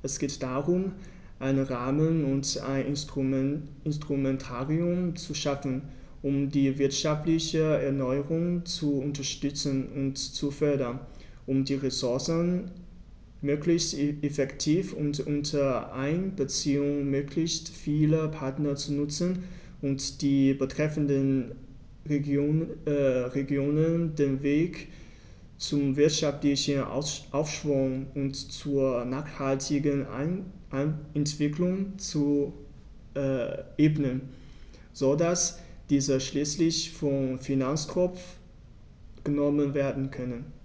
Es geht darum, einen Rahmen und ein Instrumentarium zu schaffen, um die wirtschaftliche Erneuerung zu unterstützen und zu fördern, um die Ressourcen möglichst effektiv und unter Einbeziehung möglichst vieler Partner zu nutzen und die betreffenden Regionen den Weg zum wirtschaftlichen Aufschwung und zur nachhaltigen Entwicklung zu ebnen, sodass diese schließlich vom Finanztropf genommen werden können.